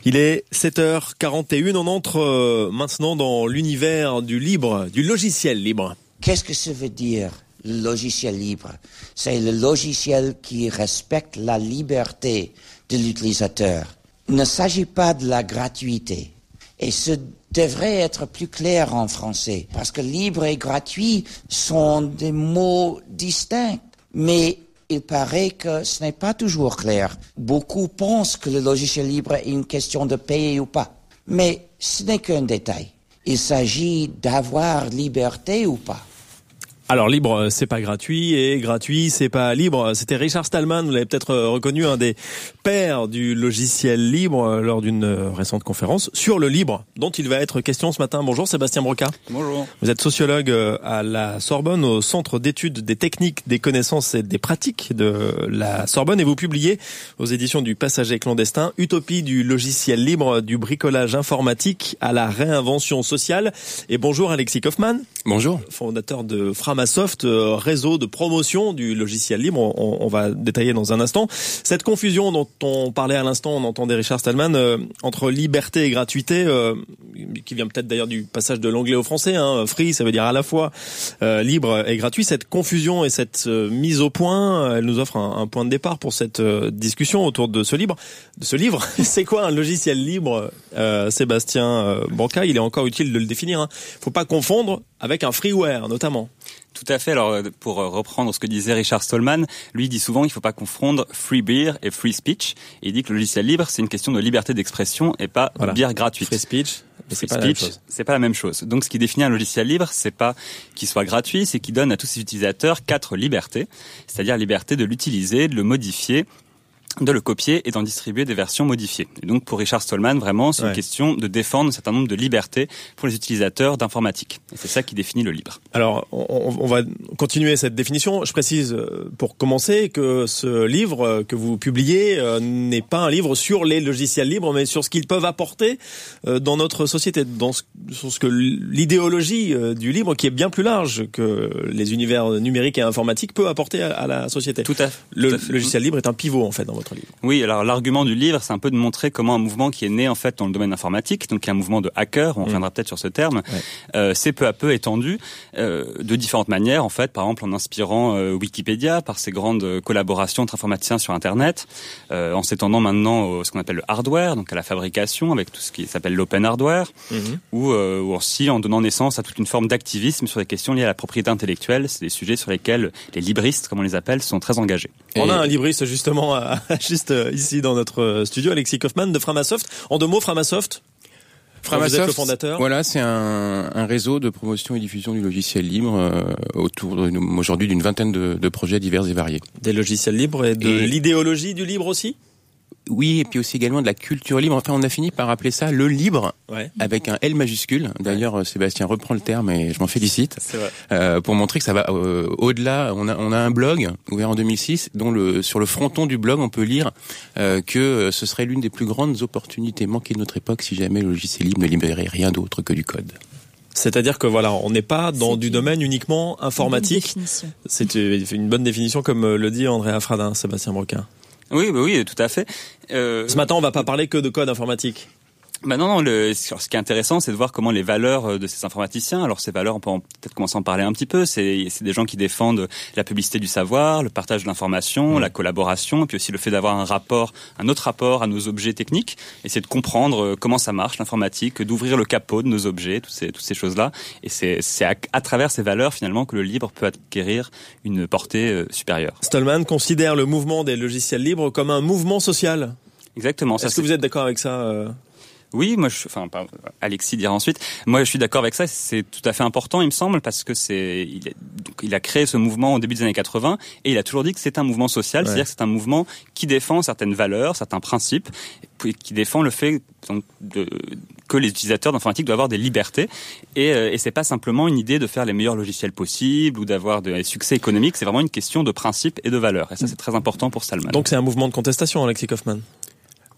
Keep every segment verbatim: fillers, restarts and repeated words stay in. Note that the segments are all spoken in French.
Il est sept heures quarante et une, on entre euh, maintenant dans l'univers du libre, du logiciel libre. Qu'est-ce que ça veut dire, le logiciel libre? C'est le logiciel qui respecte la liberté de l'utilisateur. Il ne s'agit pas de la gratuité. Et ce devrait être plus clair en français, parce que libre et gratuit sont des mots distincts. Mais il paraît que ce n'est pas toujours clair. Beaucoup pensent que le logiciel libre est une question de payer ou pas. Mais ce n'est qu'un détail. Il s'agit d'avoir liberté ou pas. Alors libre, c'est pas gratuit, et gratuit, c'est pas libre. C'était Richard Stallman, vous l'avez peut-être reconnu, un des pères du logiciel libre, lors d'une récente conférence sur le libre, dont il va être question ce matin. Bonjour Sébastien Broca. Bonjour. Vous êtes sociologue à la Sorbonne, au Centre d'études des techniques, des connaissances et des pratiques de la Sorbonne, et vous publiez aux éditions du Passager clandestin Utopie du logiciel libre, du bricolage informatique à la réinvention sociale. Et bonjour Alexis Kaufmann. Bonjour. Fondateur de Framasoft, réseau de promotion du logiciel libre. On, on va détailler dans un instant. Cette confusion dont on parlait à l'instant, on entendait Richard Stallman, euh, entre liberté et gratuité, euh, qui vient peut-être d'ailleurs du passage de l'anglais au français, hein, free, ça veut dire à la fois euh, libre et gratuit. Cette confusion et cette euh, mise au point, elle nous offre un, un point de départ pour cette euh, discussion autour de ce livre. De ce livre, c'est quoi un logiciel libre, euh, Sébastien euh, Broca? Il est encore utile de le définir. Hein. Faut pas confondre avec un freeware, notamment. Tout à fait. Alors, pour reprendre ce que disait Richard Stallman, lui dit souvent qu'il ne faut pas confondre free beer et free speech. Et il dit que le logiciel libre, c'est une question de liberté d'expression et pas voilà. de bière gratuite. Free speech, free c'est pas speech, la même chose. C'est pas la même chose. Donc, ce qui définit un logiciel libre, c'est pas qu'il soit gratuit, c'est qu'il donne à tous ses utilisateurs quatre libertés. C'est-à-dire liberté de l'utiliser, de le modifier, de le copier et d'en distribuer des versions modifiées. Et donc pour Richard Stallman, vraiment, c'est ouais. une question de défendre un certain nombre de libertés pour les utilisateurs d'informatique. Et c'est ça qui définit le libre. Alors, on, on va continuer cette définition. Je précise, pour commencer, que ce livre que vous publiez euh, n'est pas un livre sur les logiciels libres, mais sur ce qu'ils peuvent apporter euh, dans notre société, dans ce, sur ce que l'idéologie euh, du libre, qui est bien plus large que les univers numériques et informatiques, peut apporter à, à la société. Tout à fait. Le tout à fait. logiciel libre est un pivot, en fait, dans votre livre. Oui, alors l'argument du livre, c'est un peu de montrer comment un mouvement qui est né en fait dans le domaine informatique, donc un mouvement de hackers, on reviendra mmh. peut-être sur ce terme, ouais. euh, s'est peu à peu étendu euh, de différentes manières, en fait, par exemple en inspirant euh, Wikipédia par ses grandes collaborations entre informaticiens sur Internet, euh, en s'étendant maintenant au ce qu'on appelle le hardware, donc à la fabrication avec tout ce qui s'appelle l'open hardware, mmh. ou, euh, ou aussi en donnant naissance à toute une forme d'activisme sur les questions liées à la propriété intellectuelle. C'est des sujets sur lesquels les libristes, comme on les appelle, sont très engagés. Et on a un libriste justement à, à juste ici dans notre studio, Alexis Kaufmann de Framasoft. En deux mots, Framasoft, Framasoft, vous êtes le fondateur. Voilà, c'est un, un réseau de promotion et diffusion du logiciel libre euh, autour aujourd'hui d'une vingtaine de, de projets divers et variés. Des logiciels libres et de et l'idéologie du libre aussi. Oui, et puis aussi également de la culture libre. Enfin, on a fini par appeler ça le libre, ouais. avec un L majuscule. D'ailleurs, ouais. Sébastien reprend le terme et je m'en félicite. C'est vrai. Euh, pour montrer que ça va euh, au-delà. On a, on a un blog ouvert en deux mille six, dont le sur le fronton du blog, on peut lire euh, que ce serait l'une des plus grandes opportunités manquées de notre époque si jamais le logiciel libre ne libérait rien d'autre que du code. C'est-à-dire que voilà, on n'est pas dans c'est du domaine uniquement informatique. C'est une bonne définition, comme le dit Andrea Fradin, Sébastien Broca. Oui, bah oui, tout à fait. Euh... Ce matin, on va pas parler que de code informatique. Bah non, non. Le, ce qui est intéressant, c'est de voir comment les valeurs de ces informaticiens. Alors ces valeurs, on peut en, peut-être commencer à en parler un petit peu. C'est, c'est des gens qui défendent la publicité du savoir, le partage de l'information, mmh. la collaboration, et puis aussi le fait d'avoir un rapport, un autre rapport à nos objets techniques. Essayer de comprendre comment ça marche l'informatique, d'ouvrir le capot de nos objets, toutes ces, toutes ces choses-là. Et c'est, c'est à, à travers ces valeurs finalement que le libre peut acquérir une portée euh, supérieure. Stallman considère le mouvement des logiciels libres comme un mouvement social. Exactement. Est-ce ça, que c'est... vous êtes d'accord avec ça euh... Oui, moi, je, enfin, Alexis dira ensuite. Moi, je suis d'accord avec ça. C'est tout à fait important, il me semble, parce que c'est, il a, donc, il a créé ce mouvement au début des années quatre-vingts et il a toujours dit que c'est un mouvement social, ouais. c'est-à-dire que c'est un mouvement qui défend certaines valeurs, certains principes, qui défend le fait donc, de, que les utilisateurs d'informatique doivent avoir des libertés et, euh, et c'est pas simplement une idée de faire les meilleurs logiciels possibles ou d'avoir des succès économiques. C'est vraiment une question de principe et de valeurs. Et ça, c'est très important pour Stallman. Donc, c'est un mouvement de contestation, Alexis Kaufmann.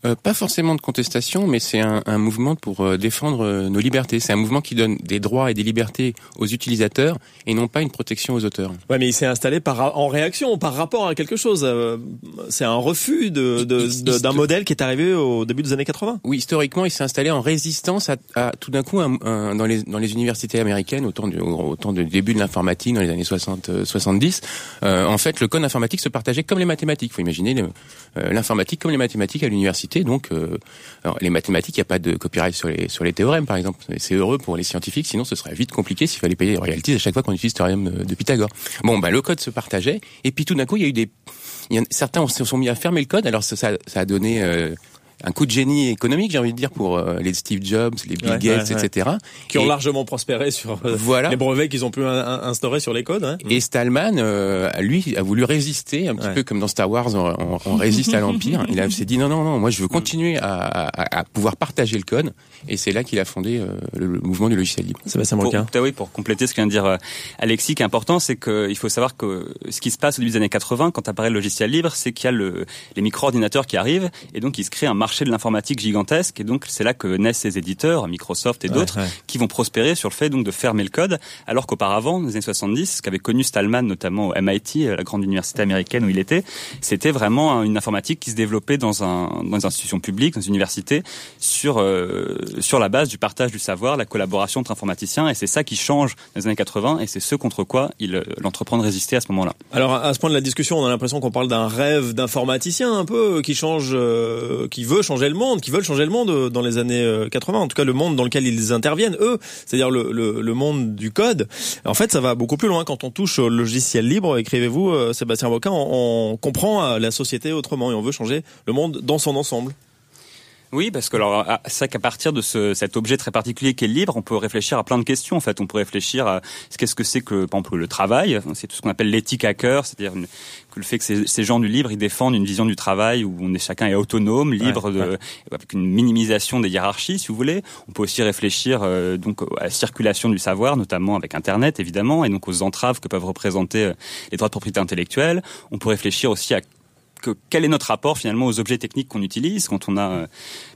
Euh, pas forcément de contestation, mais c'est un, un mouvement pour euh, défendre euh, nos libertés. C'est un mouvement qui donne des droits et des libertés aux utilisateurs et non pas une protection aux auteurs. Ouais, mais il s'est installé par en réaction, par rapport à quelque chose. Euh, c'est un refus de, de, il, de, d'un histo- modèle qui est arrivé au début des années quatre-vingts. Oui, historiquement, il s'est installé en résistance à, à tout d'un coup un, un, dans les dans les universités américaines, au temps du au temps du début de l'informatique dans les années soixante soixante-dix. Euh, en fait, le code informatique se partageait comme les mathématiques. Il faut imaginer le, euh, l'informatique comme les mathématiques à l'université. Donc, euh, alors, les mathématiques, il n'y a pas de copyright sur les sur les théorèmes, par exemple. C'est heureux pour les scientifiques, sinon ce serait vite compliqué s'il fallait payer les royalties à chaque fois qu'on utilise le théorème de Pythagore. Bon, ben le code se partageait, et puis tout d'un coup, il y a eu des, il y a, certains se sont mis à fermer le code. Alors ça, ça, ça a donné euh, un coup de génie économique, j'ai envie de dire, pour euh, les Steve Jobs, les Bill ouais, Gates, ouais, ouais. et cetera. Qui ont et, largement prospéré sur euh, voilà. les brevets qu'ils ont pu in- instaurer sur les codes. Hein. Et Stallman, euh, lui, a voulu résister, un petit ouais. peu comme dans Star Wars, on, on, on résiste à l'Empire. Il a, s'est dit non, non, non, moi je veux continuer à, à, à pouvoir partager le code. Et c'est là qu'il a fondé euh, le, le mouvement du logiciel libre. Sébastien Broca. Pour, oui, pour compléter ce que vient de dire euh, Alexis, qui est important, c'est qu'il faut savoir que ce qui se passe au début des années quatre-vingts, quand apparaît le logiciel libre, c'est qu'il y a le, les micro-ordinateurs qui arrivent, et donc il se crée un marché de l'informatique gigantesque, et donc c'est là que naissent ces éditeurs, Microsoft et d'autres, ouais, ouais. qui vont prospérer sur le fait donc de fermer le code, alors qu'auparavant, dans les années soixante-dix, ce qu'avait connu Stallman, notamment au M I T, la grande université américaine où il était, c'était vraiment une informatique qui se développait dans, un, dans des institutions publiques, dans des universités, sur, euh, sur la base du partage du savoir, la collaboration entre informaticiens, et c'est ça qui change dans les années quatre-vingts, et c'est ce contre quoi il l'entreprend de résister à ce moment-là. Alors à ce point de la discussion, on a l'impression qu'on parle d'un rêve d'informaticien un peu qui change, euh, qui veut changer le monde, qui veulent changer le monde dans les années quatre-vingts, en tout cas le monde dans lequel ils interviennent eux, c'est-à-dire le, le, le monde du code. En fait, ça va beaucoup plus loin quand on touche au logiciel libre. Écrivez-vous, euh, Sébastien Broca, on, on comprend la société autrement et on veut changer le monde dans son ensemble. Oui, parce que alors c'est vrai qu'à partir de ce, cet objet très particulier qui est le libre, on peut réfléchir à plein de questions. En fait, on peut réfléchir à qu'est-ce que c'est que, par exemple, le travail. C'est tout ce qu'on appelle l'éthique hacker, c'est-à-dire une, que le fait que ces, ces gens du libre, ils défendent une vision du travail où on est chacun est autonome, libre, ouais, de, ouais. avec une minimisation des hiérarchies, si vous voulez. On peut aussi réfléchir euh, donc à la circulation du savoir, notamment avec Internet, évidemment, et donc aux entraves que peuvent représenter les droits de propriété intellectuelle. On peut réfléchir aussi à que quel est notre rapport finalement aux objets techniques qu'on utilise quand on a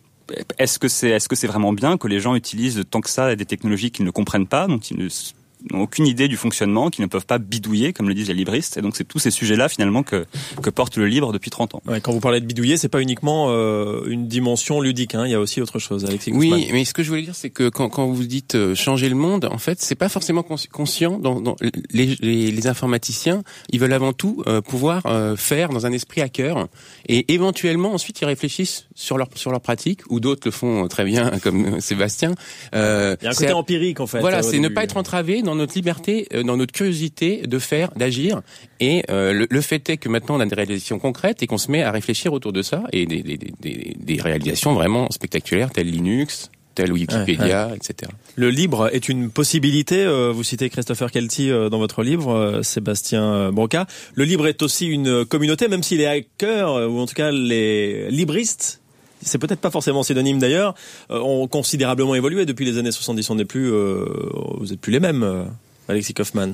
est-ce que c'est est-ce que c'est vraiment bien que les gens utilisent tant que ça des technologies qu'ils ne comprennent pas, donc ils ne n'ont aucune idée du fonctionnement, qu'ils ne peuvent pas bidouiller, comme le disent les libristes. Et donc, c'est tous ces sujets-là, finalement, que, que porte le libre depuis trente ans. Ouais, quand vous parlez de bidouiller, c'est pas uniquement euh, une dimension ludique, hein. Il y a aussi autre chose, Alexis Guzman. Oui, mais ce que je voulais dire, c'est que quand, quand vous dites euh, changer le monde, en fait, c'est pas forcément conscient. Dans, dans les, les, les informaticiens, ils veulent avant tout euh, pouvoir euh, faire dans un esprit hacker, et éventuellement, ensuite, ils réfléchissent sur leur sur leur pratique, ou d'autres le font très bien, comme Sébastien. Euh, Il y a un côté empirique, en fait. Voilà, c'est ne pas être entravé dans notre liberté, dans notre curiosité de faire, d'agir. Et euh, le, le fait est que maintenant on a des réalisations concrètes et qu'on se met à réfléchir autour de ça, et des, des, des, des réalisations vraiment spectaculaires, telles Linux, telles Wikipédia, ouais, ouais. et cetera. Le libre est une possibilité. Vous citez Christopher Kelty dans votre livre, Sébastien Broca. Le libre est aussi une communauté, même si les hackers, ou en tout cas les libristes, c'est peut-être pas forcément synonyme d'ailleurs, euh, ont considérablement évolué depuis les années soixante-dix. On n'est plus, euh, vous êtes plus les mêmes, euh, Alexis Kaufmann.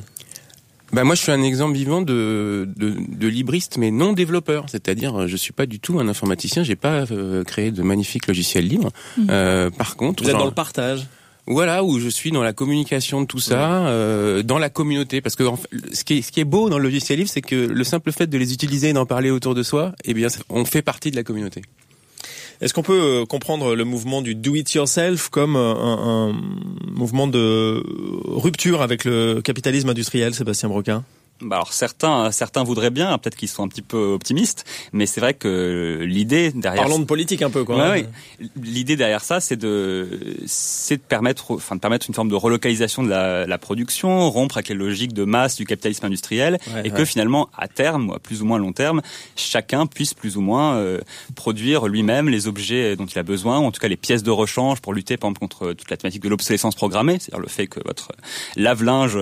Bah moi je suis un exemple vivant de, de, de libriste mais non développeur, c'est-à-dire je suis pas du tout un informaticien, j'ai pas euh, créé de magnifiques logiciels libres. Mmh. Euh, par contre, vous êtes genre, dans le partage. Voilà, où je suis dans la communication de tout ça, mmh. euh, dans la communauté, parce que en fait, ce qui est, ce qui est beau dans le logiciel libre, c'est que le simple fait de les utiliser et d'en parler autour de soi, eh bien on fait partie de la communauté. Est-ce qu'on peut comprendre le mouvement du do-it-yourself comme un, un mouvement de rupture avec le capitalisme industriel, Sébastien Broca ? Bah alors certains certains voudraient bien, peut-être qu'ils sont un petit peu optimistes, mais c'est vrai que l'idée derrière parlons de politique un peu quoi. Ouais, oui. L'idée derrière ça, c'est de c'est de permettre enfin de permettre une forme de relocalisation de la, la production, rompre avec les logiques de masse du capitalisme industriel, ouais, et ouais. que finalement à terme, à plus ou moins long terme, chacun puisse plus ou moins euh, produire lui-même les objets dont il a besoin, ou en tout cas les pièces de rechange pour lutter par exemple contre toute la thématique de l'obsolescence programmée, c'est-à-dire le fait que votre lave-linge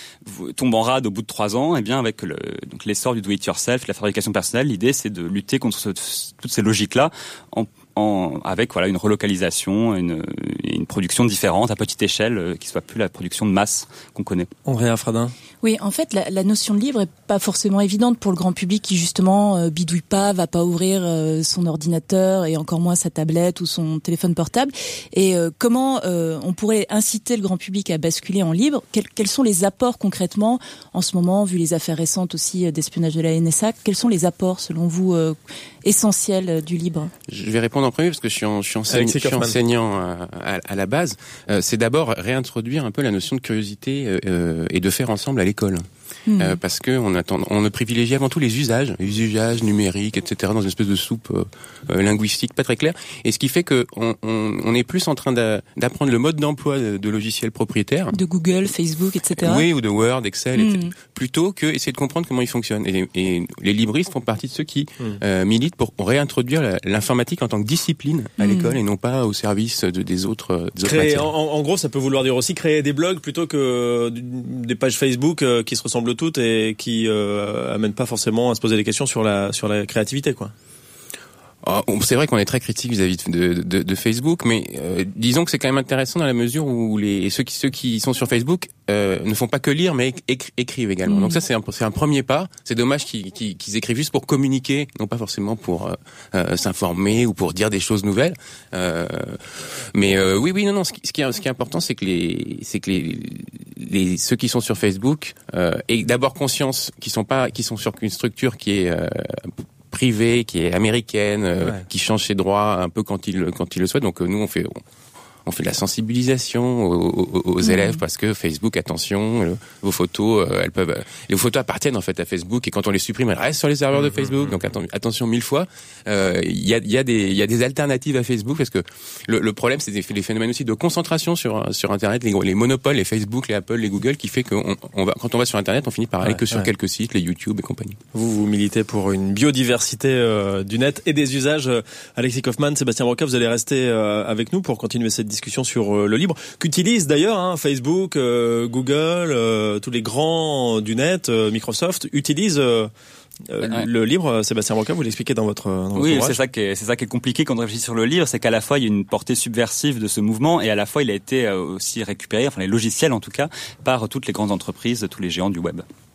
tombe en rade au bout de trois ans. Eh bien, avec le, donc l'essor du do-it-yourself, la fabrication personnelle, l'idée c'est de lutter contre ce, toutes ces logiques-là, en, en, avec voilà une relocalisation, une, une production différente, à petite échelle, qui soit plus la production de masse qu'on connaît. Andrea Fradin. Oui, en fait, la, la notion de libre est pas forcément évidente pour le grand public qui justement euh, bidouille pas, va pas ouvrir euh, son ordinateur et encore moins sa tablette ou son téléphone portable. Et euh, comment euh, on pourrait inciter le grand public à basculer en libre ? Quels, quels sont les apports concrètement en ce moment, vu les affaires récentes aussi d'espionnage de la N S A ? Quels sont les apports selon vous euh, essentiels du libre ? Je vais répondre en premier parce que je suis, en, je suis, enseigne, je suis enseignant à, à, à la base. Euh, c'est d'abord réintroduire un peu la notion de curiosité euh, et de faire ensemble à l'école. Mmh. Euh, parce que on attend, on privilégie avant tout les usages, les usages numériques, et cetera, dans une espèce de soupe euh, euh, linguistique pas très claire. Et ce qui fait que on, on, on est plus en train d'apprendre le mode d'emploi de, de logiciels propriétaires, de Google, Facebook, et cetera. Oui, ou de Word, Excel, mmh. et cetera, plutôt que essayer de comprendre comment ils fonctionnent. Et, et les libristes font partie de ceux qui mmh. euh, militent pour réintroduire l'informatique en tant que discipline à mmh. l'école et non pas au service de, des autres. Des créer, autres en, en gros, ça peut vouloir dire aussi créer des blogs plutôt que des pages Facebook euh, qui se ressemblent toutes et qui euh, amènent pas forcément à se poser des questions sur la sur la créativité, quoi. Oh, c'est vrai qu'on est très critique vis-à-vis de, de, de Facebook, mais euh, disons que c'est quand même intéressant dans la mesure où les ceux qui ceux qui sont sur Facebook euh, ne font pas que lire, mais écri- écrivent également. Mmh. Donc ça c'est un c'est un premier pas. C'est dommage qu'ils, qu'ils, qu'ils écrivent juste pour communiquer, non pas forcément pour euh, euh, s'informer ou pour dire des choses nouvelles. Euh, mais euh, oui oui non non. Ce qui, ce qui est ce qui est important, c'est que les c'est que les les ceux qui sont sur Facebook euh, aient d'abord conscience qu'ils sont pas qu'ils sont sur une structure qui est euh, privée, qui est américaine, euh, ouais. qui change ses droits un peu quand il quand il le souhaite. Donc euh, nous on fait on, on fait de la sensibilisation aux, aux, aux mmh. élèves parce que Facebook, attention, euh, vos photos, euh, elles peuvent, les photos appartiennent en fait à Facebook et quand on les supprime, elles restent sur les serveurs de Facebook. Mmh. Donc atten- attention mille fois. Il euh, y a il y a des il y a des alternatives à Facebook parce que le, le problème c'est les phénomènes aussi de concentration sur sur Internet, les, les monopoles, les Facebook, les Apple, les Google, qui fait que on, on va quand on va sur Internet, on finit par aller ouais, que sur ouais. quelques sites, les YouTube et compagnie. Vous vous militez pour une biodiversité euh, du net et des usages. Euh, Alexis Kaufmann, Sébastien Broca, vous allez rester euh, avec nous pour continuer cette discussion sur euh, le libre, qu'utilisent d'ailleurs hein, Facebook, euh, Google, euh, tous les grands du net, euh, Microsoft utilisent euh, euh, ouais. le libre. Sébastien Broca, vous l'expliquez dans votre, dans votre oui, ouvrage. c'est ça qui est, c'est ça qui est compliqué quand on réfléchit sur le livre, c'est qu'à la fois il y a une portée subversive de ce mouvement et à la fois il a été aussi récupéré, enfin les logiciels en tout cas, par toutes les grandes entreprises, tous les géants du web.